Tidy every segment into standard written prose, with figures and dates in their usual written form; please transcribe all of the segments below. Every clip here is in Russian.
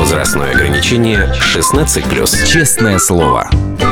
Возрастное ограничение 16+. Честное слово.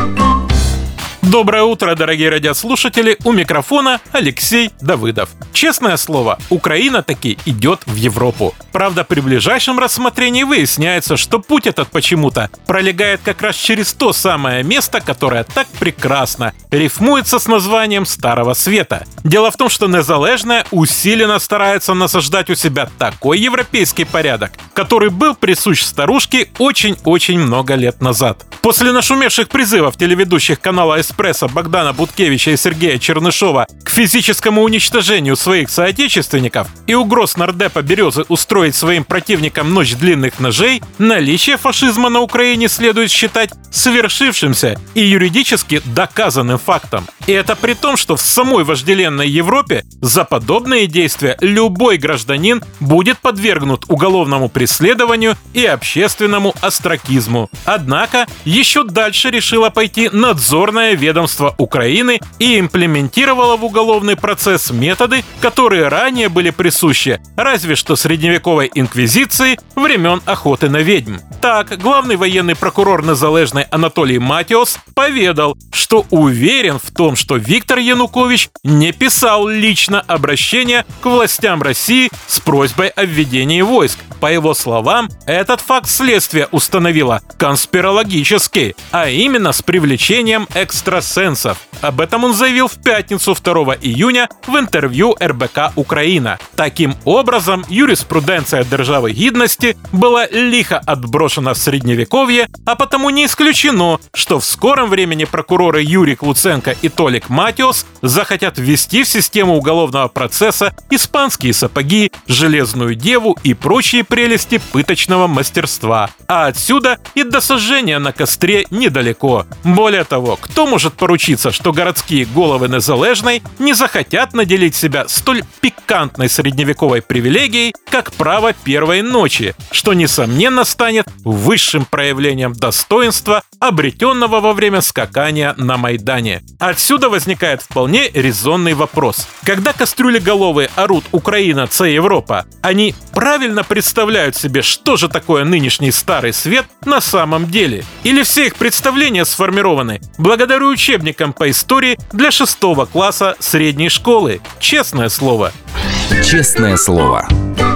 Доброе утро, дорогие радиослушатели! У микрофона Алексей Давыдов. Честное слово, Украина таки идет в Европу. Правда, при ближайшем рассмотрении выясняется, что путь этот почему-то пролегает как раз через то самое место, которое так прекрасно рифмуется с названием Старого Света. Дело в том, что Незалежная усиленно старается насаждать у себя такой европейский порядок, который был присущ старушке очень-очень много лет назад. После нашумевших призывов телеведущих канала «Эспрессо» Богдана Буткевича и Сергея Чернышова к физическому уничтожению своих соотечественников и угроз нардепа Березы устроить своим противникам ночь длинных ножей, наличие фашизма на Украине следует считать свершившимся и юридически доказанным фактом. И это при том, что в самой вожделенной Европе за подобные действия любой гражданин будет подвергнут уголовному преследованию и общественному остракизму. Однако еще дальше решило пойти надзорное ведомство Украины и имплементировало в уголовный процесс методы, которые ранее были присущи разве что средневековой инквизиции времен охоты на ведьм. Так, главный военный прокурор Незалежной Анатолий Матиос поведал, что уверен в том, что Виктор Янукович не писал лично обращение к властям России с просьбой о введении войск. По его словам, этот факт следствие установило конспирологически, а именно с привлечением экстрасенсов. Об этом он заявил в пятницу 2 июня в интервью РБК «Украина». Таким образом, юриспруденция Державы Гідності была лихо отброшена в Средневековье, а потому не исключено, что в скором времени прокуроры Юрий Луценко и Толик Матиос захотят ввести в систему уголовного процесса испанские сапоги, железную деву и прочие прелести пыточного мастерства. А отсюда и до сожжения на костре недалеко. Более того, кто может поручиться, что городские головы Незалежной не захотят наделить себя столь пикантной средневековой привилегией, как право первой ночи, что, несомненно, станет высшим проявлением достоинства, обретенного во время скакания на Майдане. Отсюда возникает вполне резонный вопрос. Когда кастрюлеголовые орут «Украина, це Европа», они правильно представляют себе, что же такое нынешний Старый Свет на самом деле? Или все их представления сформированы благодаря учебникам по истории для 6 класса средней школы? Честное слово. Честное слово.